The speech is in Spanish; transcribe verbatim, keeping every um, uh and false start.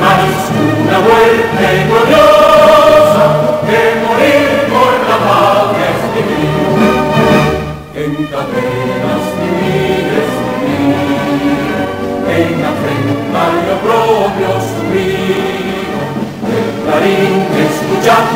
más una muerte gloriosa que morir por la patria es vivir. En cadenas civiles vivir, en afrentar lo propio sufrir, el clarín escuchando